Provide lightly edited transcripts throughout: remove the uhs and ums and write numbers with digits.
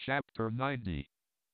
Chapter 90.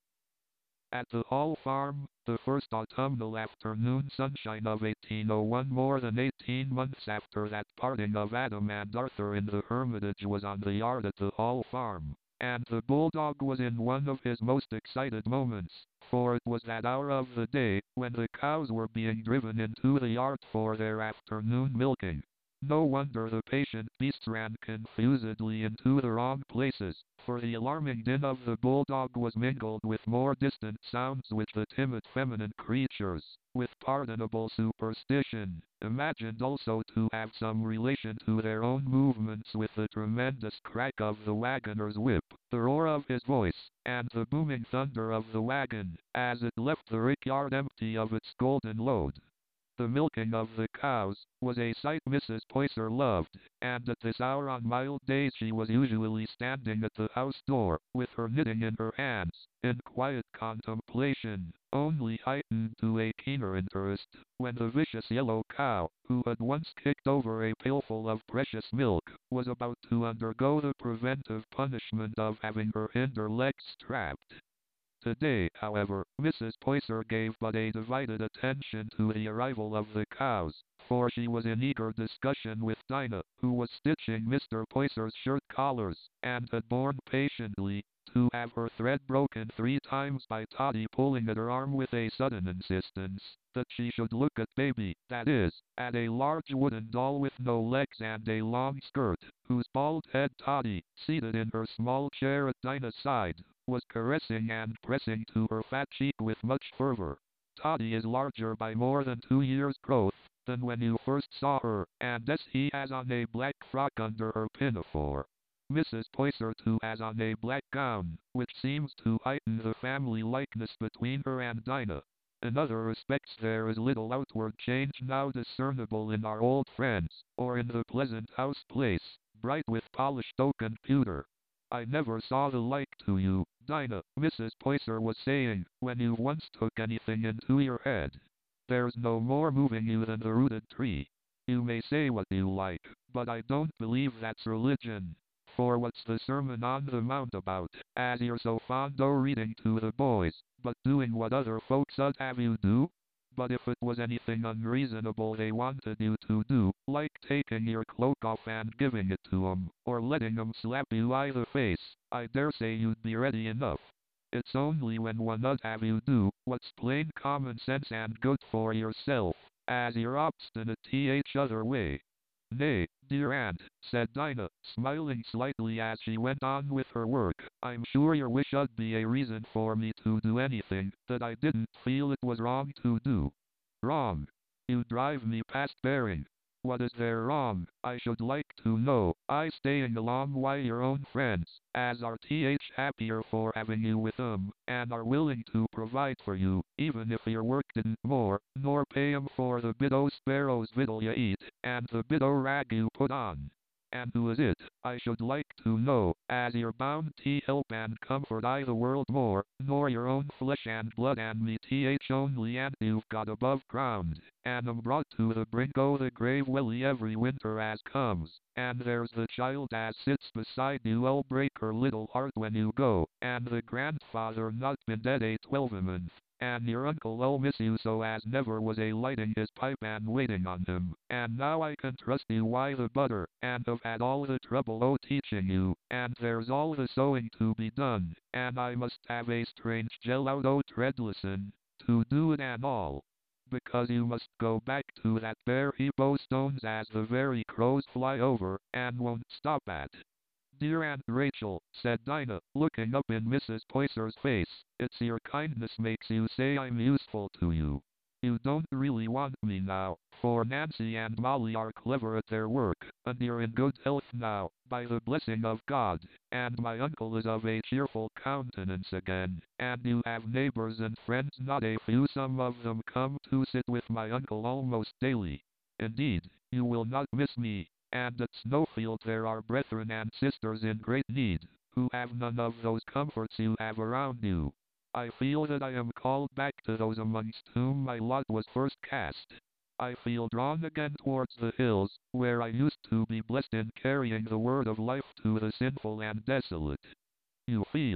At the Hall Farm, the first autumnal afternoon sunshine of 1801, more than 18 months after that parting of Adam and Arthur in the Hermitage, was on the yard at the Hall Farm, and the bulldog was in one of his most excited moments, for it was that hour of the day when the cows were being driven into the yard for their afternoon milking. No wonder the patient beasts ran confusedly into the wrong places, for the alarming din of the bulldog was mingled with more distant sounds which the timid feminine creatures, with pardonable superstition, imagined also to have some relation to their own movements, with the tremendous crack of the wagoner's whip, the roar of his voice, and the booming thunder of the wagon, as it left the rickyard empty of its golden load. The milking of the cows was a sight Mrs. Poyser loved, and at this hour on mild days she was usually standing at the house door, with her knitting in her hands, in quiet contemplation, only heightened to a keener interest, when the vicious yellow cow, who had once kicked over a pailful of precious milk, was about to undergo the preventive punishment of having her hinder legs strapped. Today, however, Mrs. Poyser gave but a divided attention to the arrival of the cows, for she was in eager discussion with Dinah, who was stitching Mr. Poyser's shirt collars, and had borne patiently to have her thread broken 3 times by Toddy pulling at her arm with a sudden insistence that she should look at baby, that is, at a large wooden doll with no legs and a long skirt, whose bald head Toddy, seated in her small chair at Dinah's side, was caressing and pressing to her fat cheek with much fervor. Toddy is larger by more than 2 years' growth than when you first saw her, and he has on a black frock under her pinafore. Mrs. Poyser too has on a black gown, which seems to heighten the family likeness between her and Dinah. In other respects there is little outward change now discernible in our old friends, or in the pleasant house place, bright with polished oak and pewter. "I never saw the like to you, Dinah," Mrs. Poyser was saying, "when you once took anything into your head. There's no more moving you than the rooted tree. You may say what you like, but I don't believe that's religion. For what's the Sermon on the Mount about, as you're so fond o' reading to the boys, but doing what other folks 'ud have you do? But if it was anything unreasonable they wanted you to do, like taking your cloak off and giving it to 'em, or letting 'em slap you i' the face, I daresay you'd be ready enough. It's only when one 'ud have you do what's plain common sense and good for yourself, as you're obstinate t'other other way." "Nay, dear aunt," said Dinah, smiling slightly as she went on with her work, "I'm sure your wish 'ud be a reason for me to do anything that I didn't feel it was wrong to do." "Wrong? You drive me past bearing. What is there wrong, I should like to know, I staying along wi' your own friends, as are happier for having you with 'em, and are willing to provide for you, even if your work didn't more nor pay 'em for the bit o' sparrow's victual you eat, and the bit o' rag you put on? And who is it, I should like to know, as you're bound to help and comfort I the world more, nor your own flesh and blood and me only, and you've got above ground, and 'em brought to the brink o' the grave welly every winter as comes, and there's the child as sits beside you 'ull break her little heart when you go, and the grandfather not been dead a 12 month, and your uncle 'ull miss you so as never was a lighting his pipe and waiting on him, and now I can trust you wi' the butter, and have had all the trouble o' teaching you, and there's all the sewing to be done, and I must have a strange gel out o' Treddles'on to do it and all, because you must go back to that bare heap o' stones as the very crows fly over, and won't stop at." "Dear Aunt Rachel," said Dinah, looking up in Mrs. Poyser's face, "it's your kindness makes you say I'm useful to you. You don't really want me now, for Nancy and Molly are clever at their work, and you're in good health now, by the blessing of God, and my uncle is of a cheerful countenance again, and you have neighbors and friends not a few, some of them come to sit with my uncle almost daily. Indeed, you will not miss me. And at Snowfield there are brethren and sisters in great need, who have none of those comforts you have around you. I feel that I am called back to those amongst whom my lot was first cast. I feel drawn again towards the hills, where I used to be blessed in carrying the word of life to the sinful and desolate." "You feel?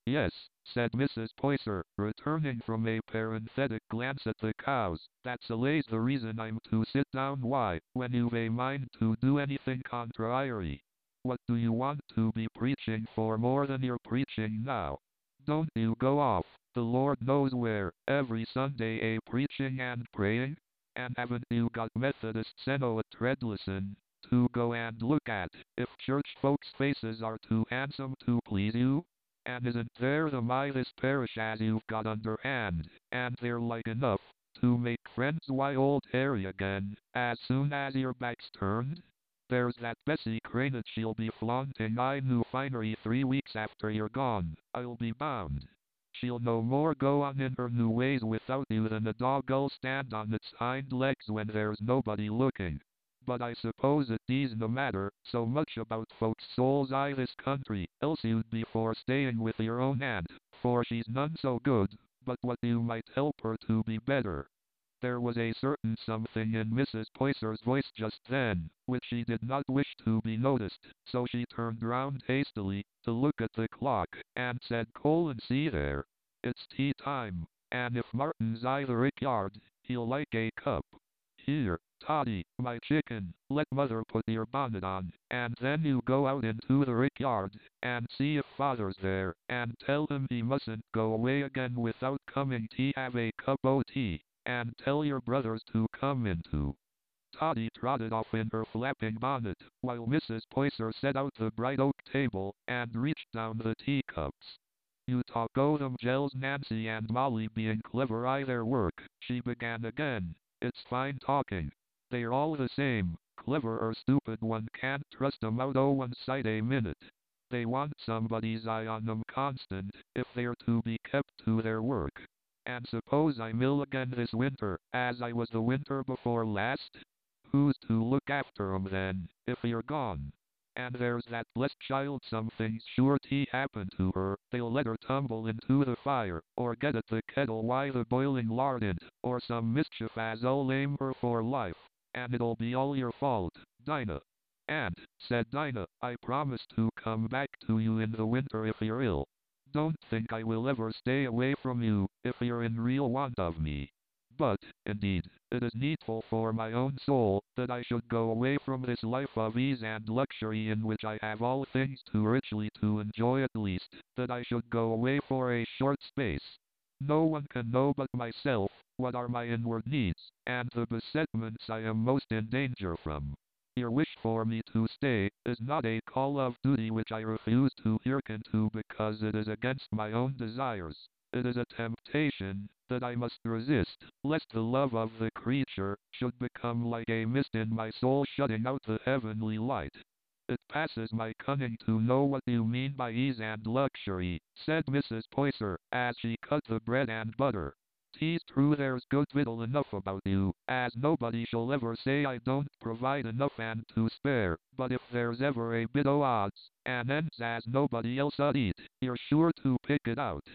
Yes, said Mrs. Poyser, returning from a parenthetic glance at the cows. That's allays the reason I'm to sit down. Why, when you've a mind to do anything contrary. What do you want to be preaching for more than you're preaching now? Don't you go off, the Lord knows where, every Sunday a preaching and praying? And haven't you got Methodist Seno at Treadlesson to go and look at, if church folks' faces are too handsome to please you? And isn't there the Midas parish as you've got underhand, and they're like enough to make friends? Why, old Harry again, as soon as your back's turned? There's that Bessie Cranage, she'll be flaunting I new finery 3 weeks after you're gone, I'll be bound. She'll no more go on in her new ways without you than a dog'll stand on its hind legs when there's nobody looking. But I suppose it no matter so much about folks' souls I this country, else you'd be for staying with your own aunt, for she's none so good, but what you might help her to be better. There was a certain something in Mrs. Poyser's voice just then, which she did not wish to be noticed, so she turned round hastily, to look at the clock, and said, "Colin, see there. It's tea time, and if Martin's i' the rickyard, he'll like a cup. Here, Toddy, my chicken, let mother put your bonnet on, and then you go out into the rickyard, and see if father's there, and tell him he mustn't go away again without coming to have a cup o' tea, and tell your brothers to come in too." Toddy trotted off in her flapping bonnet, while Mrs. Poyser set out the bright oak table, and reached down the teacups. "You talk o' them gels, Nancy and Molly being clever i' their work," she began again. "It's fine talking. They're all the same, clever or stupid, one can't trust 'em out o' one side a minute. They want somebody's eye on 'em constant, if they're to be kept to their work. And suppose I'm ill again this winter, as I was the winter before last? Who's to look after 'em then, if you're gone? And there's that blessed child, something's sure to happen to her. They'll let her tumble into the fire, or get at the kettle while the boiling lard in't, or some mischief as'll lame her for life. And it'll be all your fault, Dinah." "Aunt," said Dinah, "I promise to come back to you in the winter if you're ill. Don't think I will ever stay away from you, if you're in real want of me. But, indeed, it is needful for my own soul, that I should go away from this life of ease and luxury in which I have all things too richly to enjoy, at least, that I should go away for a short space. No one can know but myself, what are my inward needs, and the besetments I am most in danger from. Your wish for me to stay, is not a call of duty which I refuse to hearken to because it is against my own desires. It is a temptation that I must resist, lest the love of the creature should become like a mist in my soul, shutting out the heavenly light." "It passes my cunning to know what you mean by ease and luxury," said Mrs. Poyser, as she cut the bread and butter. "'Tis true there's good victual enough about you, as nobody shall ever say I don't provide enough and to spare, but if there's ever a bit o' odds, and ends as nobody else 'ud eat, you're sure to pick it out.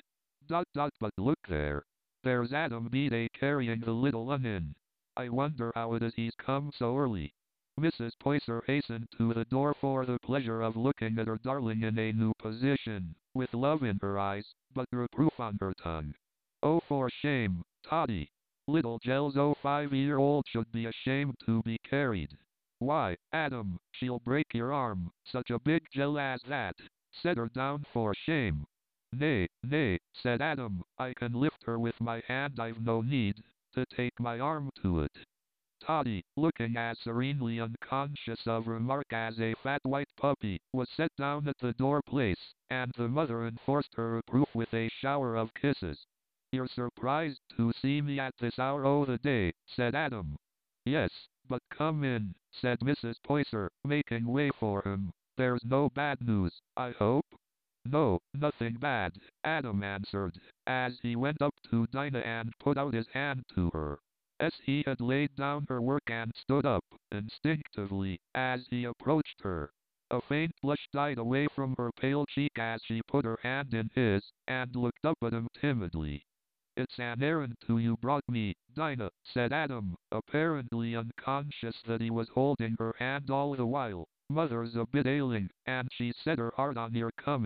But look there. There's Adam Bede carrying the little un in. I wonder how it is he's come so early." Mrs. Poyser hastened to the door for the pleasure of looking at her darling in a new position, with love in her eyes, but reproof on her tongue. "Oh, for shame, Toddy! Little Gels o' 5-year-old should be ashamed to be carried. Why, Adam, she'll break your arm, such a big gel as that. Set her down for shame." "Nay, nay," said Adam, "I can lift her with my hand, I've no need to take my arm to it." Toddy, looking as serenely unconscious of remark as a fat white puppy, was set down at the door place, and the mother enforced her reproof with a shower of kisses. "You're surprised to see me at this hour o' the day," said Adam. "Yes, but come in," said Mrs. Poyser, making way for him. "There's no bad news, I hope?" "No, nothing bad," Adam answered, as he went up to Dinah and put out his hand to her. He had laid down her work and stood up, instinctively, as he approached her. A faint blush died away from her pale cheek as she put her hand in his, and looked up at him timidly. "It's an errand you brought me, Dinah," said Adam, apparently unconscious that he was holding her hand all the while. "Mother's a bit ailing, and she set her heart on your coming,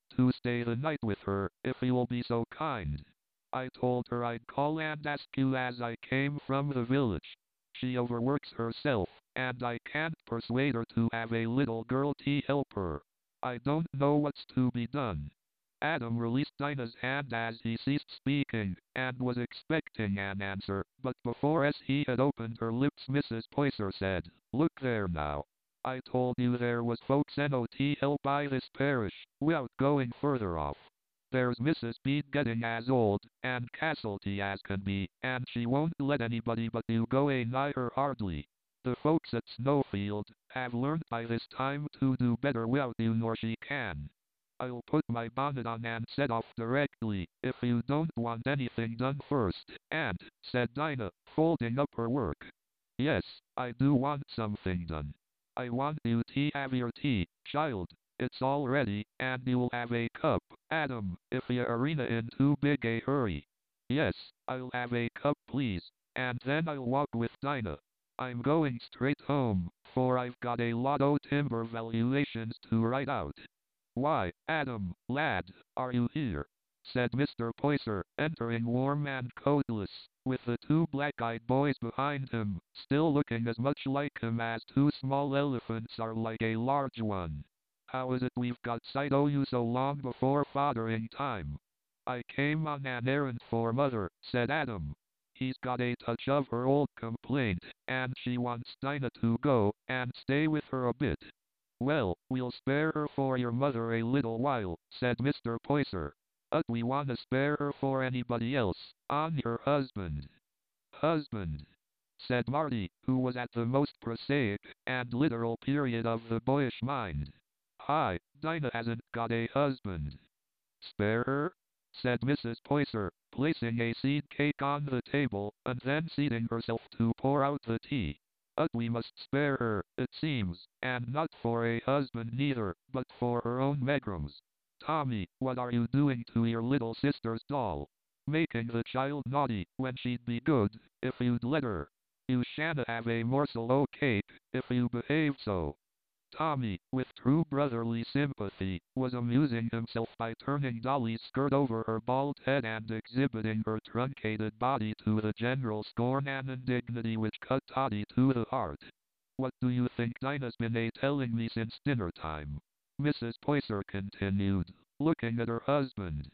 to stay the night with her, if you'll be so kind. I told her I'd call and ask you as I came from the village. She overworks herself, and I can't persuade her to have a little girl to help her. I don't know what's to be done." Adam released Dinah's hand as he ceased speaking, and was expecting an answer, but before as he had opened her lips Mrs. Poyser said, "Look there now. I told you there was folks not help by this parish, without going further off. There's Mrs. Bede getting as old, and Castlety as can be, and she won't let anybody but you go nigh her hardly. The folks at Snowfield have learned by this time to do better without you nor she can. I'll put my bonnet on and set off directly, if you don't want anything done first, Aunt," said Dinah, folding up her work. "Yes, I do want something done. I want you to have your tea, child. It's all ready, and you'll have a cup, Adam, if you arena in too big a hurry." "Yes, I'll have a cup please, and then I'll walk with Dinah. I'm going straight home, for I've got a lot o' timber valuations to write out." "Why, Adam, lad, are you here?" said Mr. Poyser, entering warm and coatless, with the two black-eyed boys behind him, still looking as much like him as two small elephants are like a large one. "How is it we've got sight o' you so long before fathering time?" "I came on an errand for mother," said Adam. "He's got a touch of her old complaint, and she wants Dinah to go and stay with her a bit." "Well, we'll spare her for your mother a little while," said Mr. Poyser. We want to spare her for anybody else, on your husband." "Husband," said Marty, who was at the most prosaic and literal period of the boyish mind. "Hi, Dinah hasn't got a husband." "Spare her?" said Mrs. Poyser, placing a seed cake on the table, and then seating herself to pour out the tea. We must spare her, it seems, and not for a husband neither, but for her own megrims. Tommy, what are you doing to your little sister's doll? Making the child naughty, when she'd be good, if you'd let her. You shan't have a morsel o' cake, if you behave so." Tommy, with true brotherly sympathy, was amusing himself by turning Dolly's skirt over her bald head and exhibiting her truncated body to the general scorn and indignity which cut Toddy to the heart. "What do you think Dinah's been telling me since dinner time?" Mrs. Poyser continued, looking at her husband.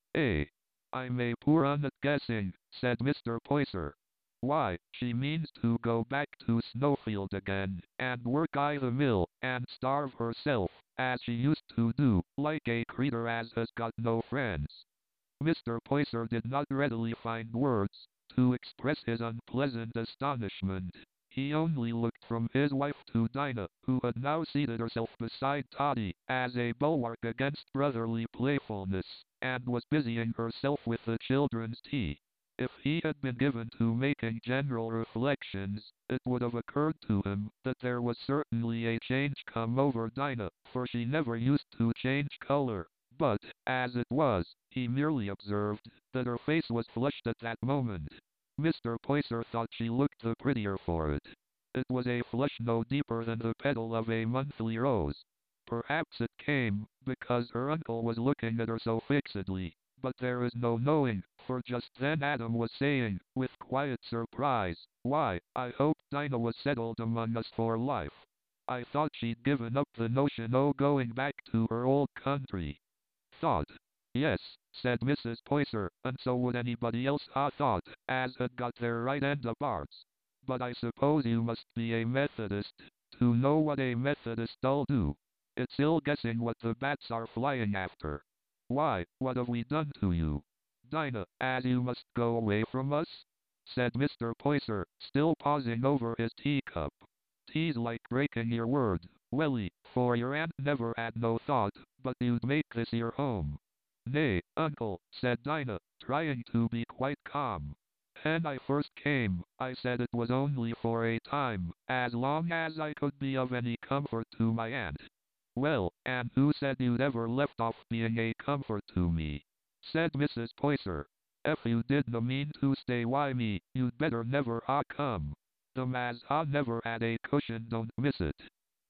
"I'm a poor un at guessing," said Mr. Poyser. "Why, she means to go back to Snowfield again, and work i' the mill, and starve herself, as she used to do, like a creetur as has got no friends." Mr. Poyser did not readily find words to express his unpleasant astonishment. He only looked from his wife to Dinah, who had now seated herself beside Toddy, as a bulwark against brotherly playfulness, and was busying herself with the children's tea. If he had been given to making general reflections, it would have occurred to him that there was certainly a change come over Dinah, for she never used to change color. But, as it was, he merely observed that her face was flushed at that moment. Mr. Poyser thought she looked the prettier for it. It was a flush no deeper than the petal of a monthly rose. Perhaps it came because her uncle was looking at her so fixedly, but there is no knowing, for just then Adam was saying, with quiet surprise, "Why, I hoped Dinah was settled among us for life. I thought she'd given up the notion o' going back to her old country." "Thought? Yes," said Mrs. Poyser, "and so would anybody else ha' thought, as had got their right end aparts. But I suppose you must be a Methodist, to know what a Methodist'll do. It's ill guessing what the bats are flying after. Why, what have we done to you, Dinah, as you must go away from us?" said Mr. Poyser, still pausing over his teacup. "'Tis like breaking your word, Welly, for your aunt never had no thought but you'd make this your home." "Nay, uncle," said Dinah, trying to be quite calm. "When I first came, I said it was only for a time, as long as I could be of any comfort to my aunt." "Well, and who said you'd ever left off being a comfort to me?" said Mrs. Poyser. "If you didna mean to stay wi' me, you'd better never ha' come. Them as ha' never had a cushion don't miss it."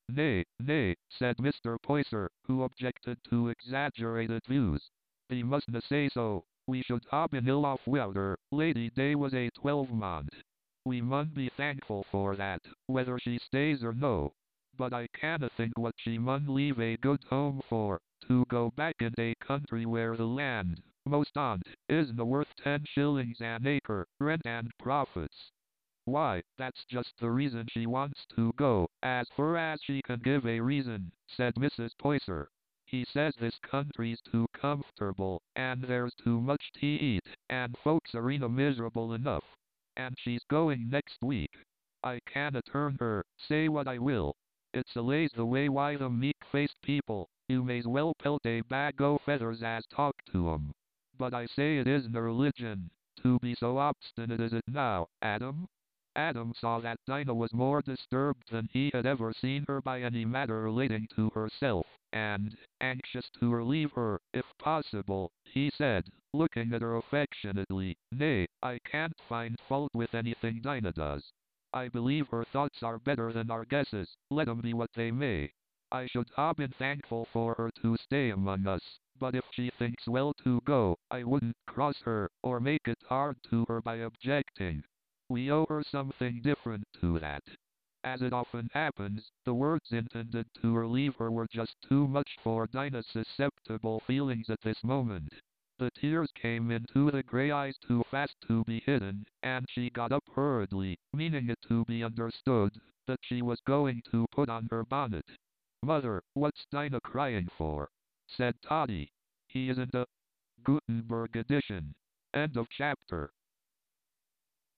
Nay, nay, said Mr. Poyser, who objected to exaggerated views. "Thee mustna say so. We should ha' been ill off wi'out her. Lady Day was a 12-month. We mun be thankful for that, whether she stays or no. But I canna think what she mun leave a good home for, to go back in a country where the land, most on't, isna worth 10 shillings an acre, rent and profits. Why, that's just the reason she wants to go, as fur as she can give a reason," said Mrs. Poyser. "He says this country's too comfortable, and there's too much to eat, and folks arena miserable enough. And she's going next week. I canna turn her, say what I will. It's a lays the way why the meek-faced people, you may's well pelt a bag o' feathers as talk to 'em. But I say it isna religion, to be so obstinate is it now, Adam?" Adam saw that Dinah was more disturbed than he had ever seen her by any matter relating to herself, and, anxious to relieve her, if possible, he said, looking at her affectionately, "Nay, I can't find fault with anything Dinah does. I believe her thoughts are better than our guesses, let 'em be what they may. I should ha' been thankful for her to stay among us, but if she thinks well to go, I wouldn't cross her, or make it hard to her by objecting. We owe her something different to that." As it often happens, the words intended to relieve her were just too much for Dinah's susceptible feelings at this moment. The tears came into the grey eyes too fast to be hidden, and she got up hurriedly, meaning it to be understood that she was going to put on her bonnet. "Mother, what's Dinah crying for?" said Toddy. "He isn't a Gutenberg edition. End of chapter.